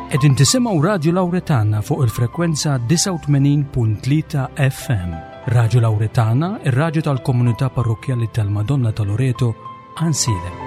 Qegħdin tisimgħu Radju Lawretana fuq il-frekwenza 89.3 FM. Radju Lawretana, ir-radju tal-Komunità Parrokjali tal-Madonna ta' Loreto, Ansilem.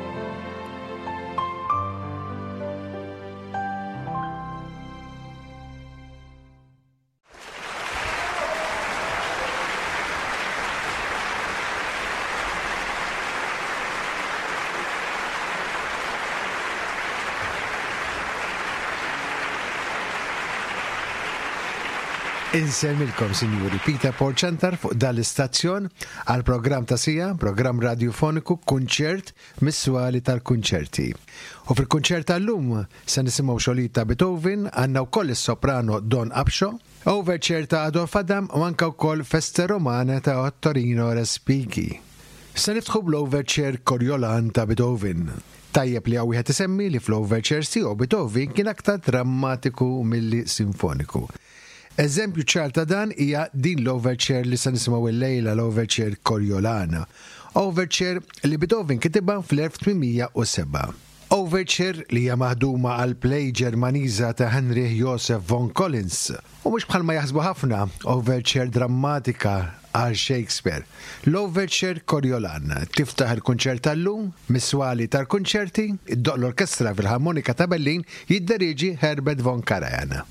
Insemmilkom, Sinjuri, Peter Porċantar fuq dal-istazzjon għal program ta' sija, program radiofoniku, kunċert missuali tal-kunċerti. U fil-kunċert tal-lum se nisimgħu xolita Beethoven, għandna wkoll is-soprano Don Absho, overture ta' Adolf Adam u anke wkoll Festa Romana ta' Ottorino Respighi. Se niftħu bl-overture Coriolan ta' Beethoven. Tajjeb li għawihet isemmi li fl-overture tiegħu Beethoven kien aktar drammatiku milli sinfoniku. Eżempju ċar ta' dan hija din l-overture li se nisimgħu illejla, l-overture Coriolana. Overture li Beethoven kitibha fl-1807. Overture li hija maħduma għal play Ġermaniża ta' Heinrich Joseph von Collins. U mhux bħalma jaħsbu ħafna overture drammatika għal Shakespeare. L-overture Coriolana tiftaħ il-kunċert tal-lum, miswali tal-kunċerti, id-doq l-orkestra fil-Harmonika ta' Berlin jidderiġi Herbert von Karajan.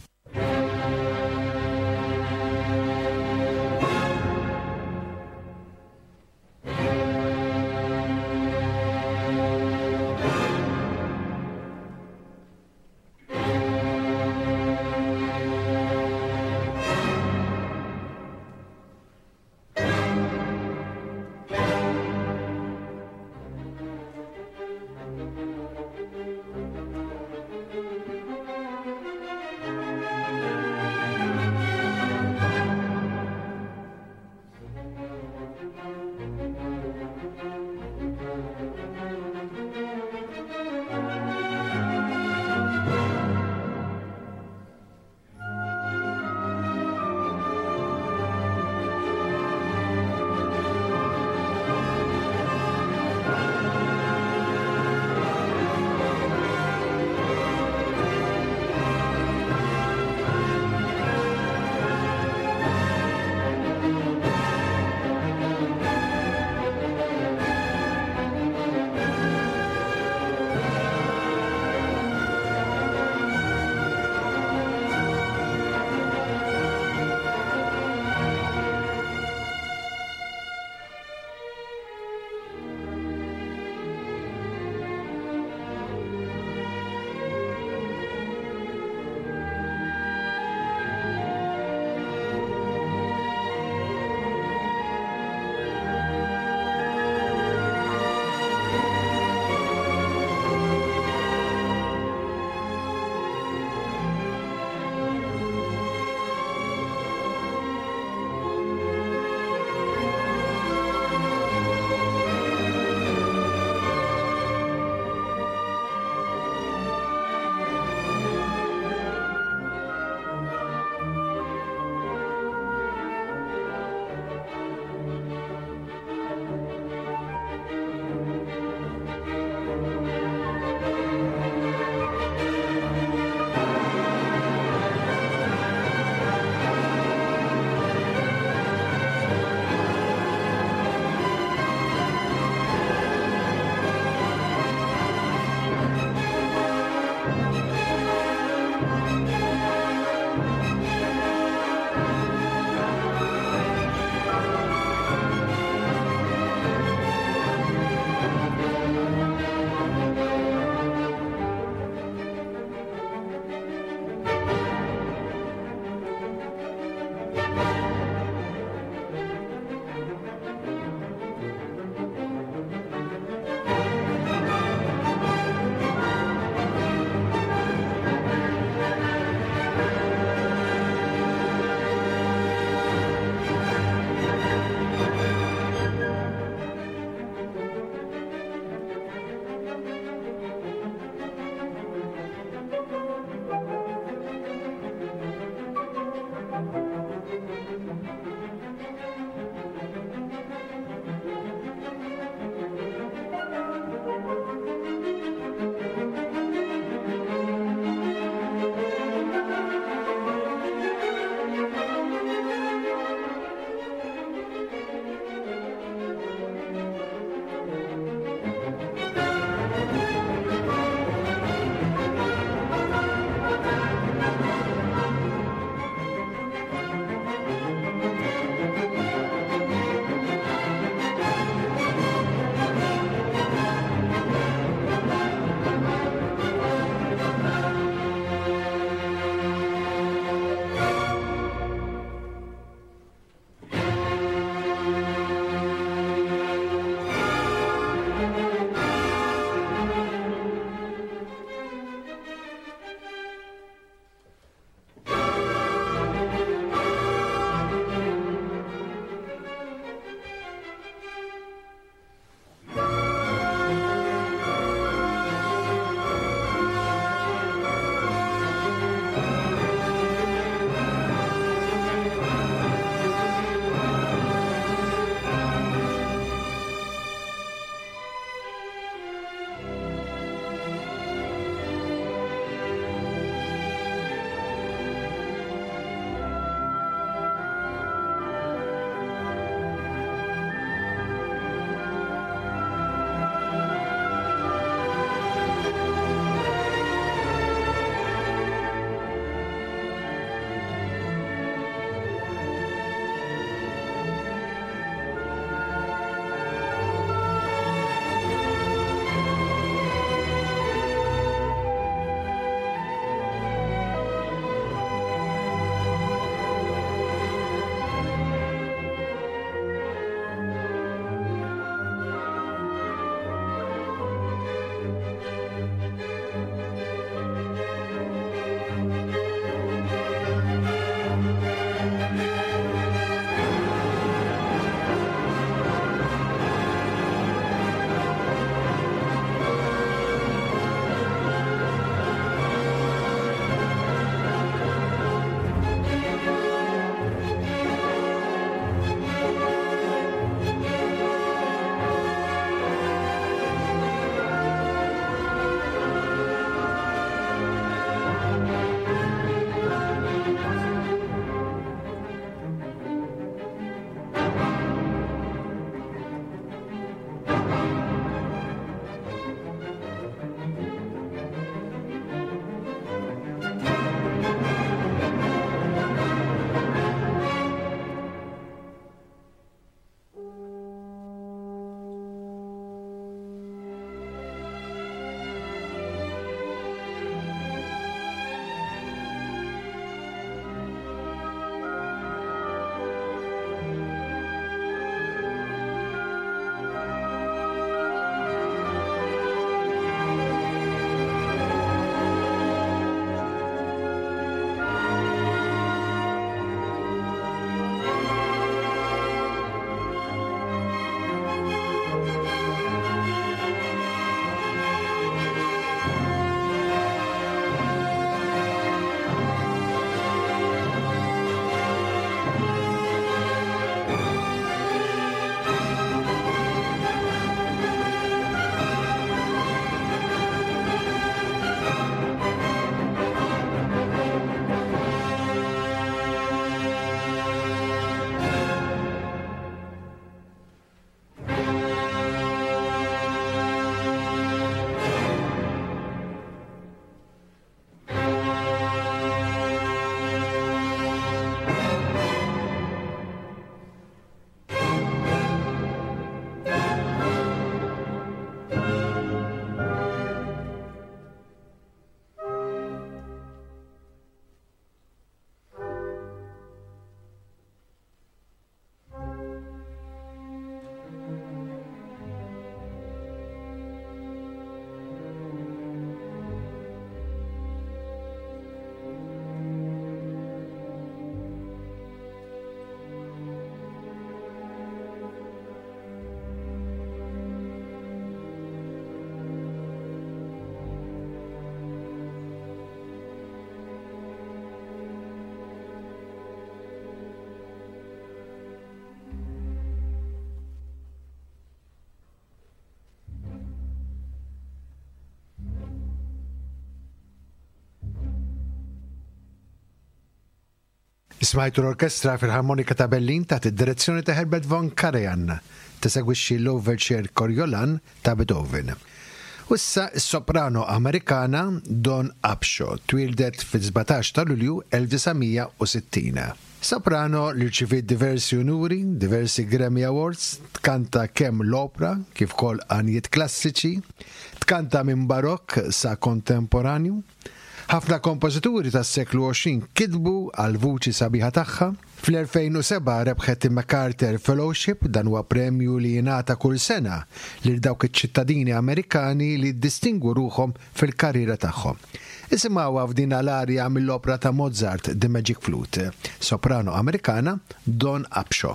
Smajtu l-orkestra fil-harmonika ta' Berlin taħt id-direzzjoni ta' Herbert von Karajan tisegwixxi l-Overture Coriolan ta' Beethoven. Issa s-soprano Amerikana Dawn Upshaw twildet fil-17 ta' Lulju 1960. Soprano li rċiviet diversi unuri, diversi Grammy Awards, tkanta kemm l-opera kif kol għanijiet klassiċi, tkanta minn barokk sa' kontemporanju. Ħafna kompożituri tas-seklu 20 kitbu għal vuċi sabiħa tagħha. Fl-2007 rebħet MacArthur Fellowship, dan huwa premju li jingħata kull sena lil dawk iċ-ċittadini Amerikani li ddistingwu ruhom fil-karriera tagħhom. Isimgħuha f'din l-arja mill-opera ta' Mozart, The Magic Flute, soprano Amerikana Dawn Upshaw.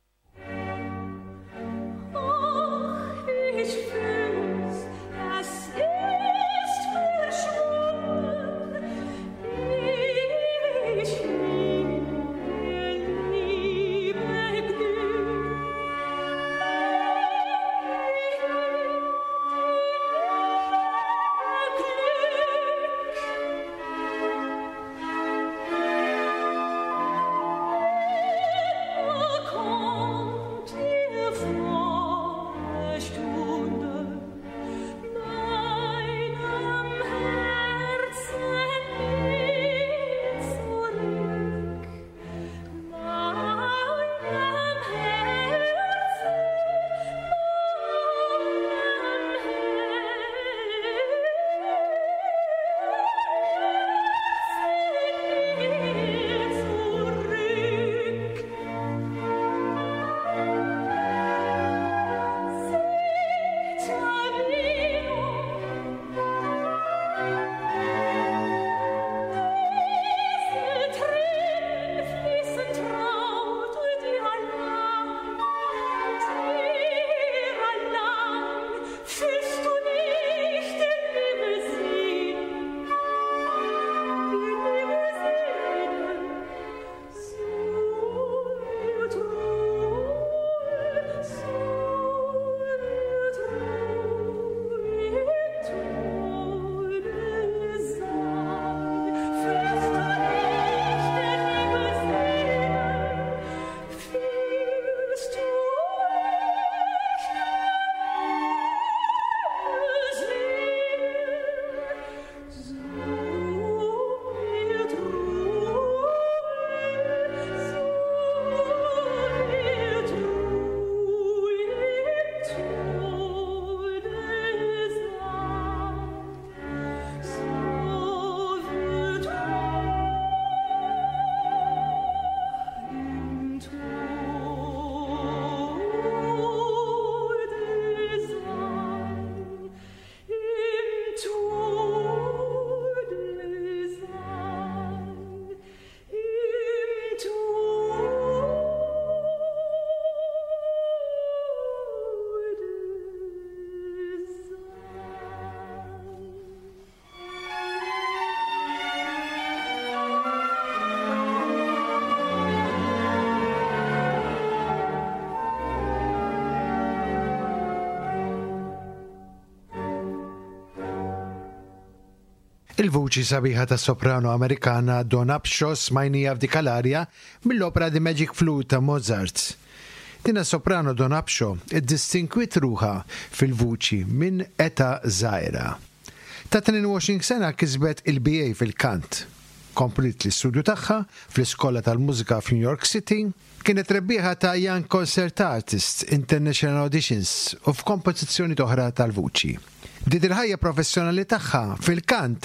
Il-vuċi sabiħa ta' soprano Amerikana Dawn Upshaw smajnija f'dik l-arja mill-opera The Magic Flute ta' Mozart. Dina soprano Dawn Upshaw iddistinkwit ruħa fil-vuċi minn età żgħira. Ta' 22 sena kisbet il-BA fil-kant. Komplit l-istudju tagħha fl-Iskola tal-Mużika f'New York City, kienet rebbieħa ta' Young Concert Artist International Auditions u f'kompożizzjoni oħra tal-vuċi. Did il-ħajja professjonali tagħha fil-kant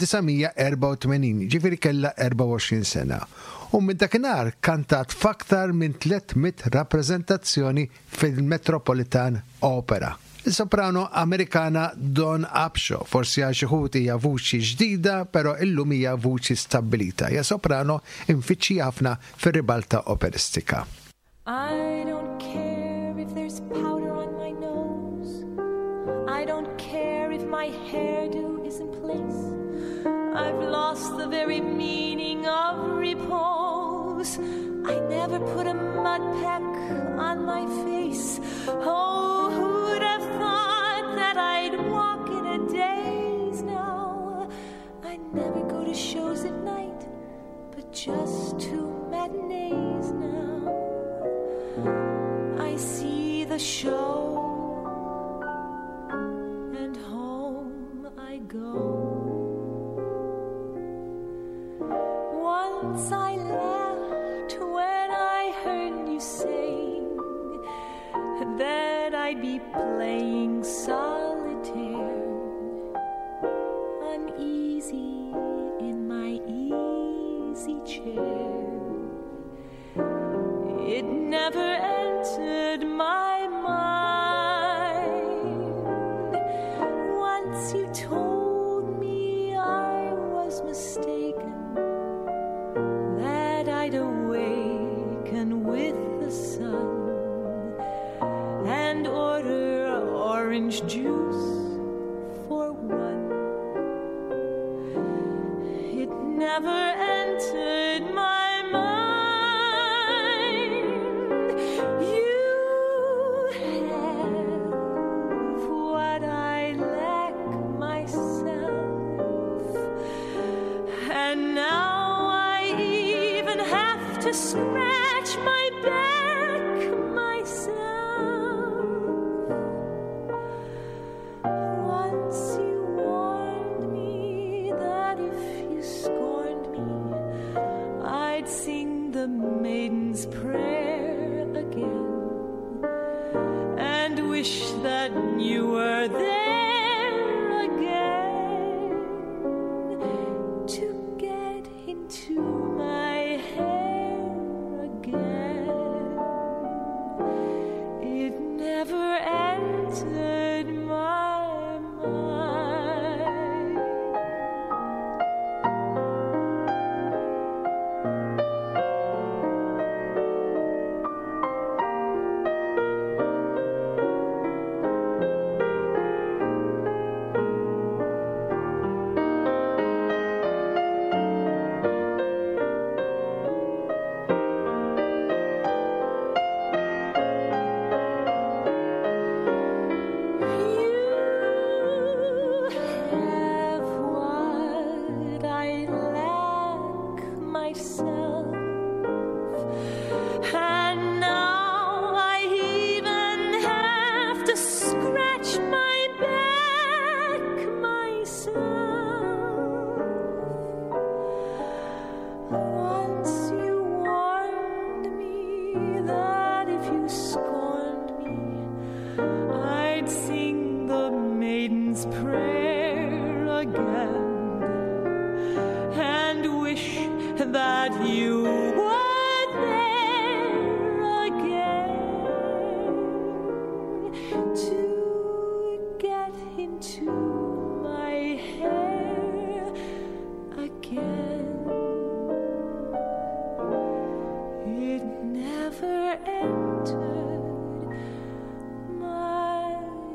fl-1984, ġifieri kellha 24 sena. U minn dakinhar kantat f'aktar minn 300 rappreżentazzjoni fil-Metropolitan Opera. Il-soprano Amerikana Dawn Upshaw, forsi għal xi ħud hija vuċi ġdida, però illum hija vuċi stabbilita. Hija soprano infittxi ħafna fir-ribalta operistika. I don't care if there's powder on my nose. I don't care if my hairdo is in place. I've lost the very meaning of repose. I never put a mud pack on my face. Oh, who'd have thought that I'd walk in a daze now? I never go to shows at night, but just to matinee. Once I laughed when I heard you saying that I'd be playing solitaire, uneasy in my easy chair. It never entered my mind. Once you told me I was mistaken, that I'd awaken with the sun and order orange juice for one. It never entered my mind. You have what I lack myself, and now I even have to scratch my back myself. Once you warned me that if you scorned me, I'd sing the Maiden's Prayer again and wish that you were there again to get into my hair again. It never entered my mind. That you were there again to get into my hair again. It never entered my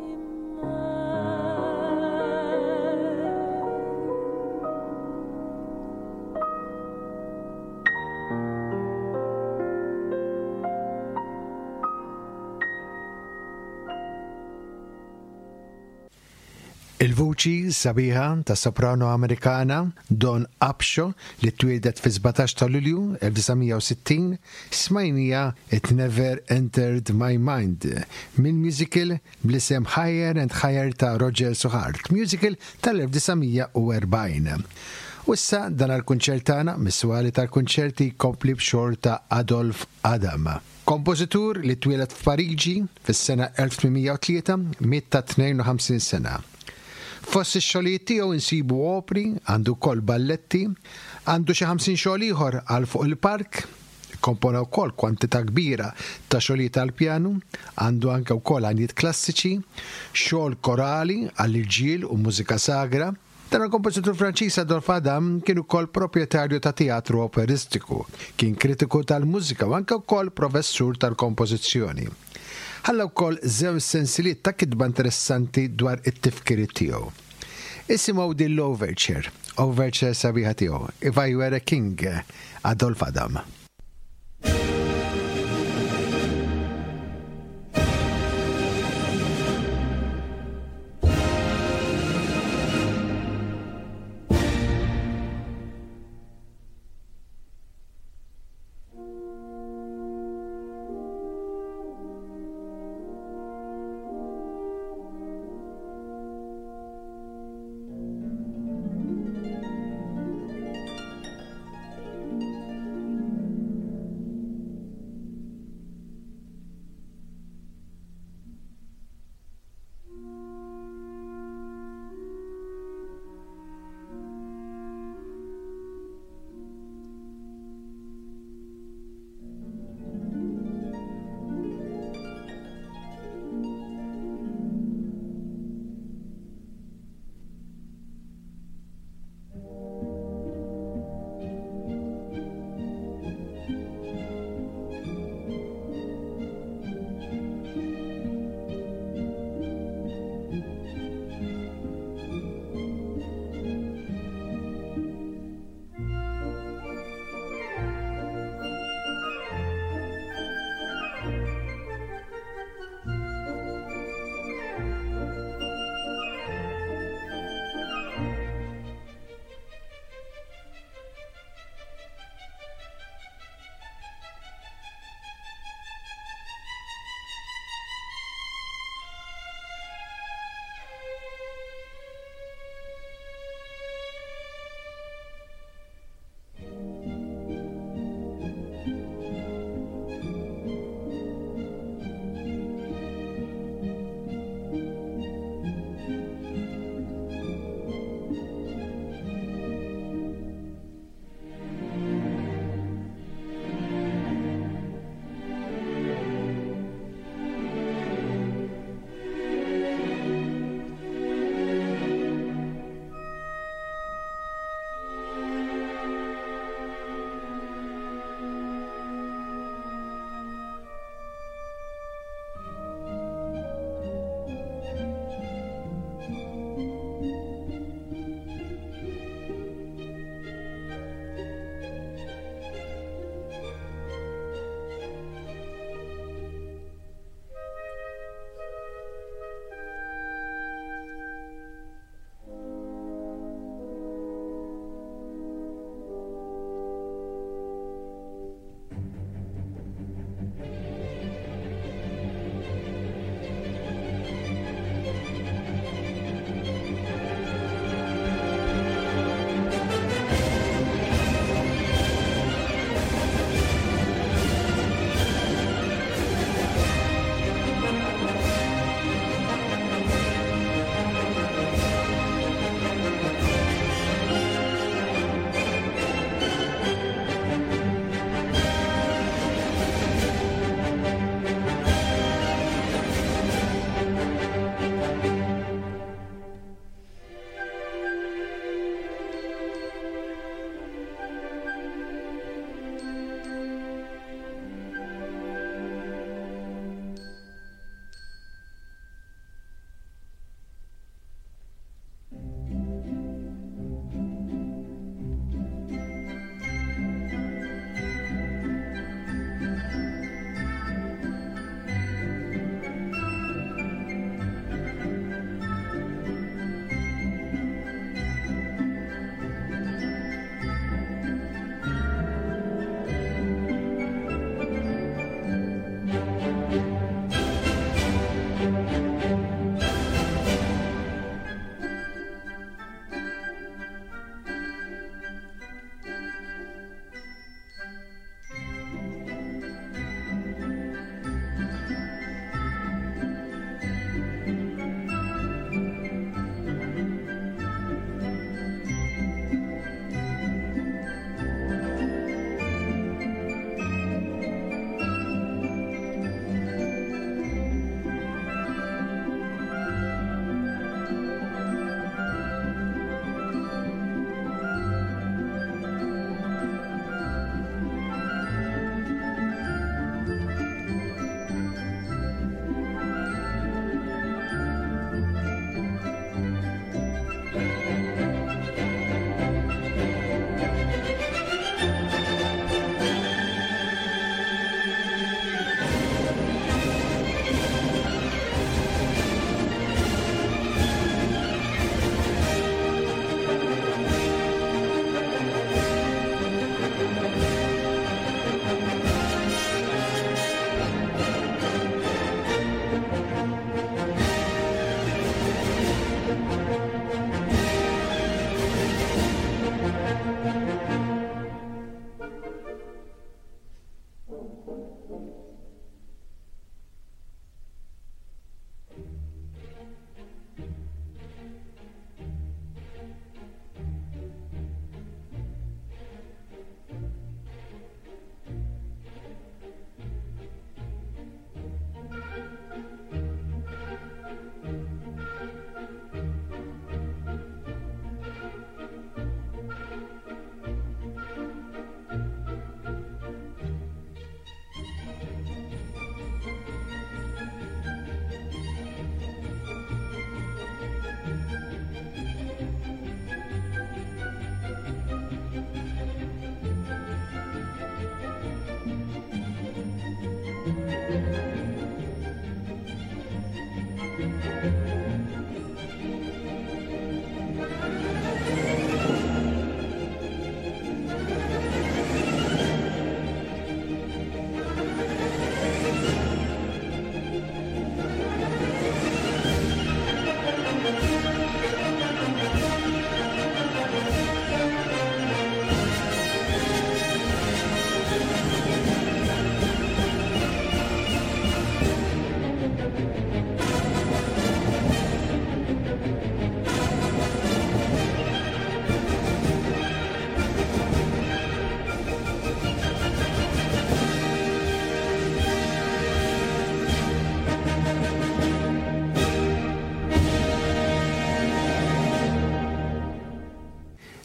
Il-vuċi sabiħa ta' soprano Amerikana Dawn Upshaw li twiedet fi 17 ta' Lulju 1960 smajnija It Never Entered My Mind minn musical blisem Higher and Higher ta' Roger Suhart, musical tal-1940. U issa dan għal-kunċertana mis-swali tal-kunċerti kompli b'xor ta' Adolf Adam. Kompożitur li twieled f'Pariġi fis-sena 1803 miet ta' 52 sena. Fost ix-xogħlijiet tiegħu insibu opri, għandu wkoll balletti, għandu xi 50 xogħol ieħor għal fuq il-park, kompona wkoll kwantità kbira ta' xogħlijiet għall-pjanu, għandu anke wkoll għanijiet klassiċi, xogħol korali għall-irġiel u mużika sagra. Dan il-kompożitur Franċiż Adolf Adam kien ukoll proprjetarju ta' teatru operistiku, kien kritiku tal-mużika u anke wkoll professur tal-kompożizzjoni. Ħalla wkoll żewġ sensiliet ta' kitba interessanti dwar it-tifkiriet tiegħu. Isimgħu din l-Overture sabiħa tiegħu, If I Were a King, Adolf Adam.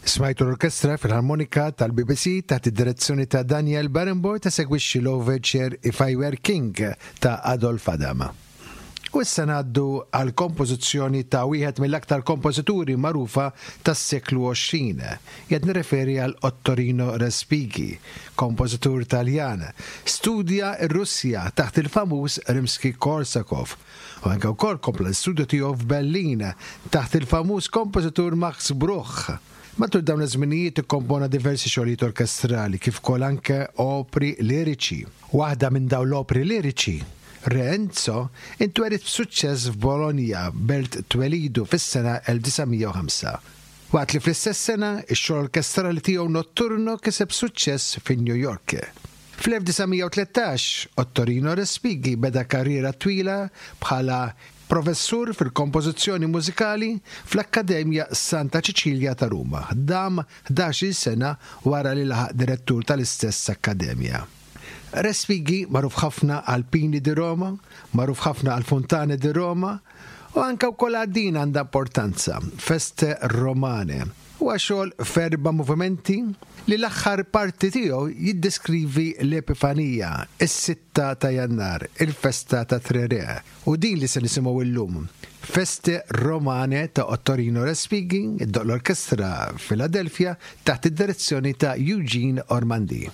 Smajtu l-orkestra fil-harmonika tal-BBC taħt id-direzzjoni ta' Daniel Barenboim ta' segwixxi l-overture If I Were King ta' Adolf Adama. U issa ngħaddu għal kompożizzjoni ta' wieħed mill-aktar kompożituri magħrufa tas-seklu 20. Qed nirreferi għal Ottorino Respighi, kompożitur Taljan. Studja r-Russja taħt il-famuż Rimsky-Korsakov. U anke wkoll kompla l-studju tiegħu f'Berlin taħt il-famuż kompożitur Max Bruch. Matul dawn iż-żminijiet ikkompona diversi xogħlijiet orkestrali kif ukoll anke opri liriċi. Waħda minn dawn l-opri liriċi, Re Enzo, intwerit b'suċċess f'Bologna belt twelidu fis-sena 1905. Waqt li fl-istess sena ix-xogħol orkestrali tiegħu Notturno kiseb suċċess fin-New York. Fl-1913 Ottorino Respighi beda karriera twila bħala professur fil-kompożizzjoni mużikali fl-Akkademja Santa Ċiċilja ta' Ruma. Dam 11 sena wara li laħaq direttur tal-istess akkademja. Respighi magħruf ħafna għal Pini di Roma, magħruf ħafna għal Fontane di Roma u anke wkoll din għandha importanza, Feste Romane. Huwa xogħol f'erba' movimenti li l-aħħar parti tiegħu jiddeskrivi l-Epifanija, is-6 ta' Jannar, il-festa ta' Trere, u din li se nisimgħu llum. Feste Romane ta' Ottorino Respighi, l-orkestra Philadelphia taħt id-direzzjoni ta' Eugene Ormandy.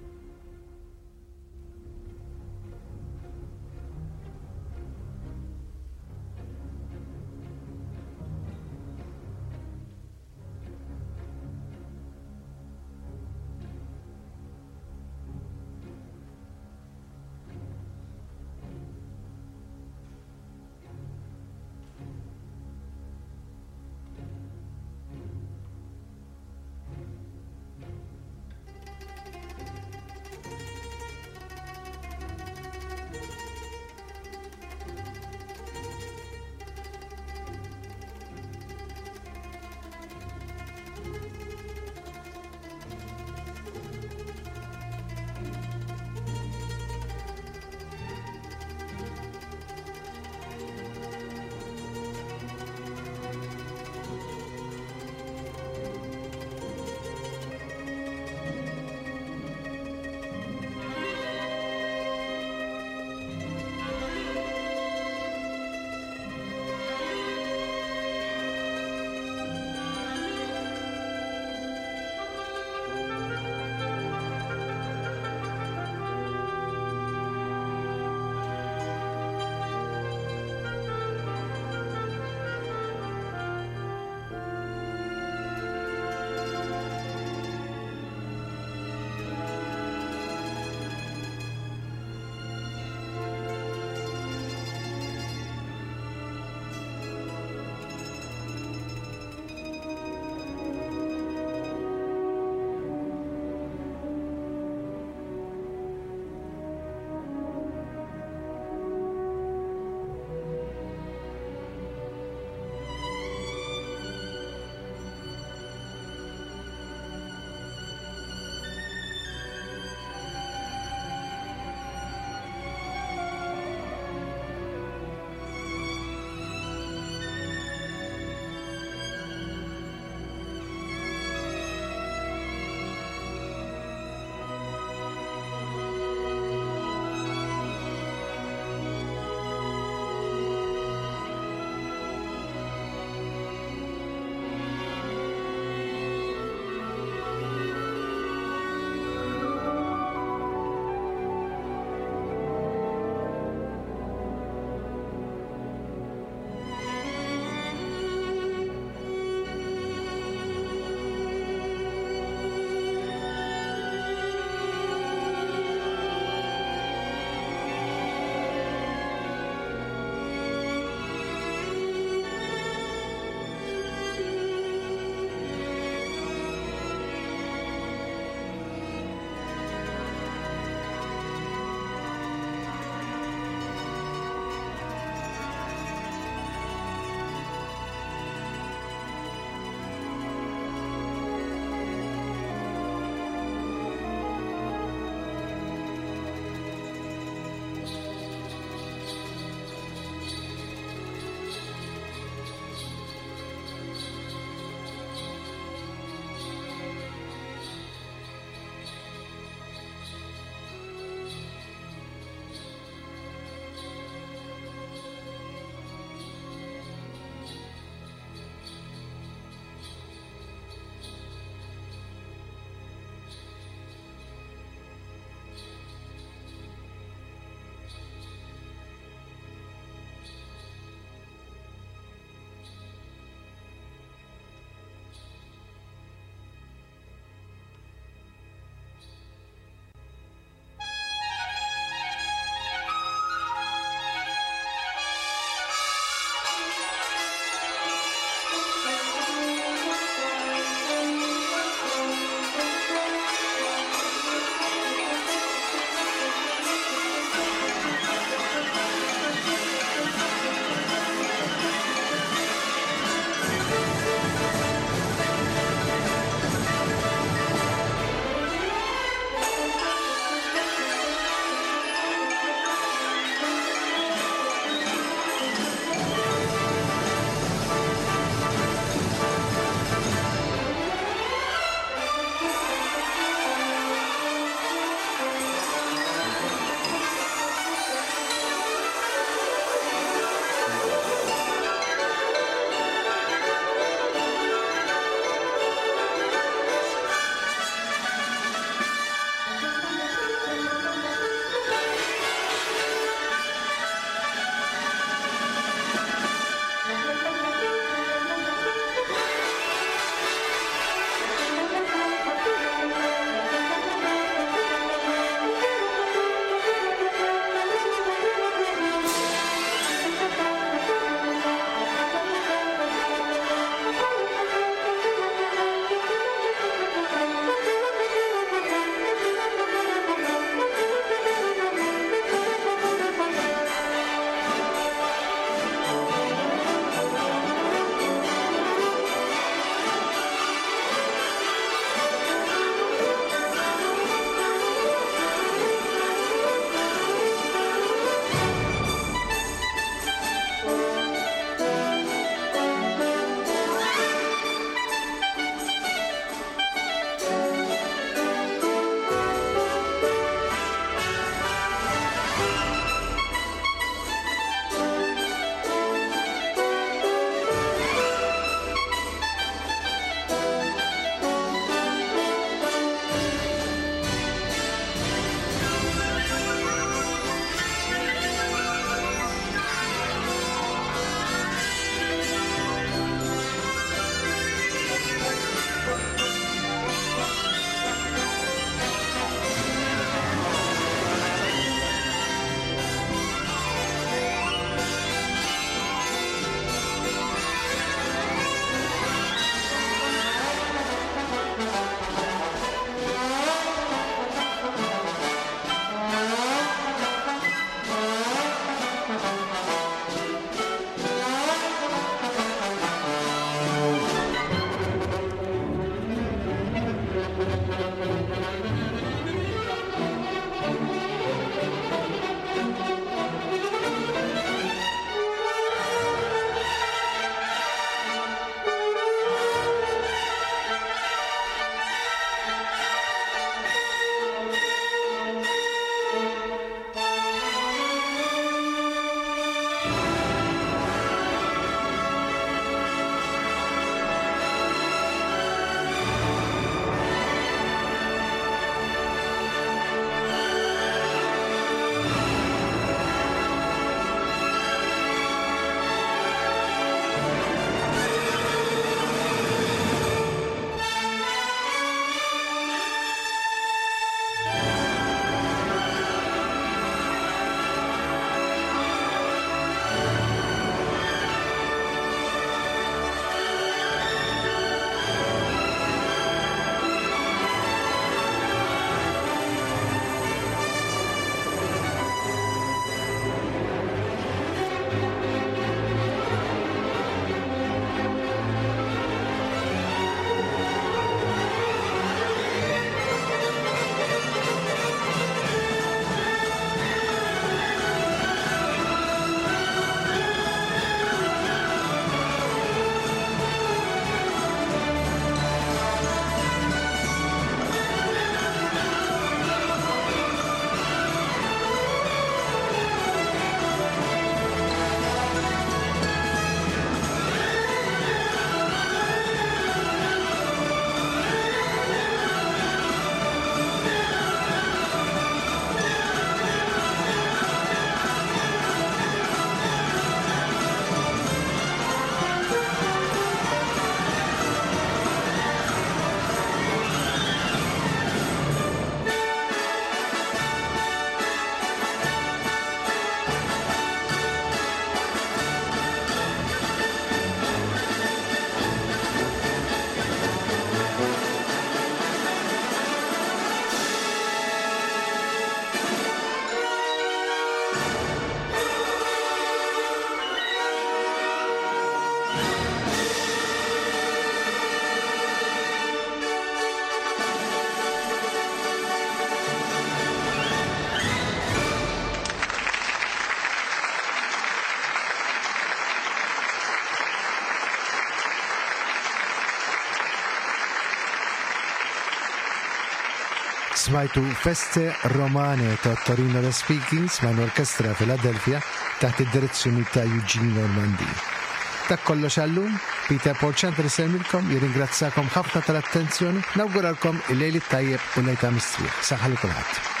Smajtu Feste Romane ta' Torino The Speakings ma' l-Orkestra Philadelphia taħt id-direzzjoni ta' Eugene Normandi. Dak kollox għallum, Peter Porċantar iselmilkom, jirringrazzakom ħafna tal-attenzjoni, nawguralkom il-lejli tajjeb u lejta mistrieħ. Saħħa li kulħadd.